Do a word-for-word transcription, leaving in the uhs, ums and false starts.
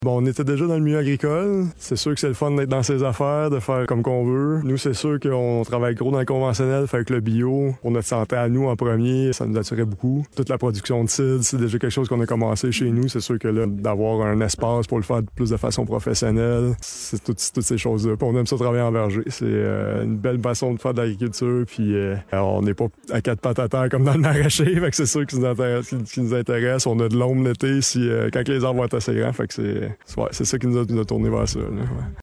Bon, on était déjà dans le milieu agricole. C'est sûr que c'est le fun d'être dans ses affaires, de faire comme qu'on veut. Nous, c'est sûr qu'on travaille gros dans le conventionnel, fait que le bio, pour notre santé à nous en premier, ça nous attirait beaucoup. Toute la production de cidre, c'est déjà quelque chose qu'on a commencé chez nous. C'est sûr que là, d'avoir un espace pour le faire plus de façon professionnelle, c'est tout, toutes ces choses-là. Puis on aime ça travailler en verger. C'est euh, une belle façon de faire de l'agriculture. Puis euh, on n'est pas à quatre pattes à terre comme dans le maraîcher. Fait que c'est sûr que nous intéresse, qui nous intéresse. On a de l'ombre l'été si, euh, quand les arbres vont être assez grands. Fait que c'est, ouais, c'est ça qui nous a, nous a tourné vers ça. Là, ouais.